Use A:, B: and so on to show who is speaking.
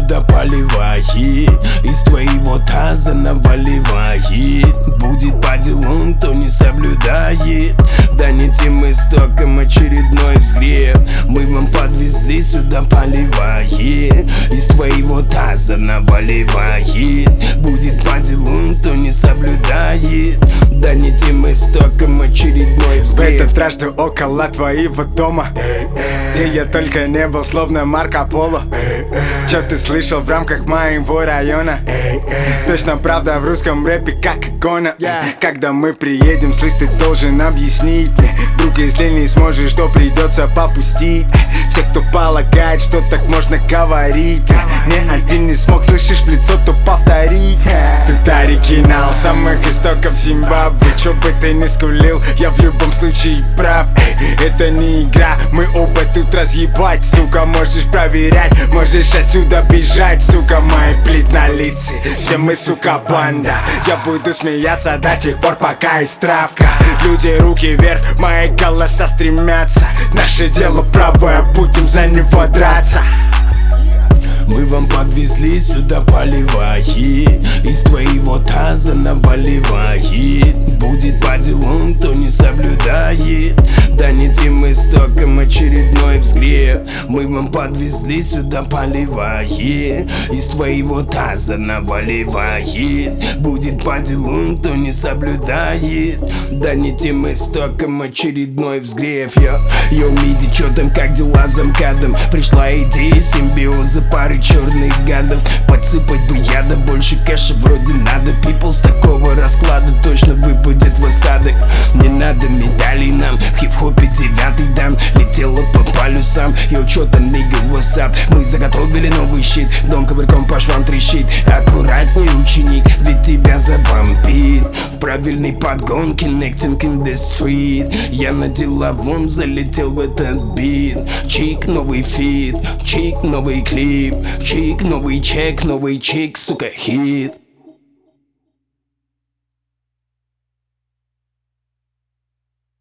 A: сюда поливает, из твоего таза наваливает. Будет по делу, то не соблюдает. Да не тем истоком очередной взгрев. Мы вам подвезли сюда поливает, из твоего таза наваливает. Будет по делу, то не соблюдает. Да не тем истоком очередной взгрев.
B: В этот раз ты около твоего дома, где я только не был, словно Марко Поло. Чё ты слышал в рамках моего района? Точно правда в русском рэпе как икона. Когда мы приедем, слышь, ты должен объяснить мне, друг, если не сможешь, то придется попустить. Все, кто полагает, что так можно говорить, ни один не смог, слышишь в лицо, то повтори. Тут оригинал самых истоков Зимбабве. Чё бы ты ни скулил, я в любом случае прав. Это не игра, мы оба тут разъебать, сука. Можешь проверять, можешь отсюда бежать, сука. Мои плит на лице, все мы, сука, банда. Я буду смеяться до тех пор, пока есть травка. Люди, руки вверх, мои голоса стремятся. Наше дело правое, будем за него драться.
A: Мы вам подвезли сюда поливает, из твоего таза наваливает. Будет по делу, то не соблюдает. Да не тем истоком очередной взгрев. Мы вам подвезли сюда поливает, из твоего таза наваливает. Будет по делу, то не соблюдает. Да не тем истоком очередной взгрев. Йо, миди, чё там, как дела за МКАДом? Пришла идея симбиоза пары черных гадов. Подсыпать бы яда, больше кэша вроде надо. People с такого расклада точно выпадет в осадок. Не надо медалей нам, в хип-хопе 9-й дан. Летела по полюсам, йо, чё там, нигга, what's up? Мы заготовили новый щит, дом ковырком по швам трещит. Аккуратней, ученик, ведь тебя забомбит. Правильный подгон, connecting in the street. Я на деловом залетел в этот бит. Чик, новый фит, чик, новый клип. Чик, новый чек, новый чик, сука, хит.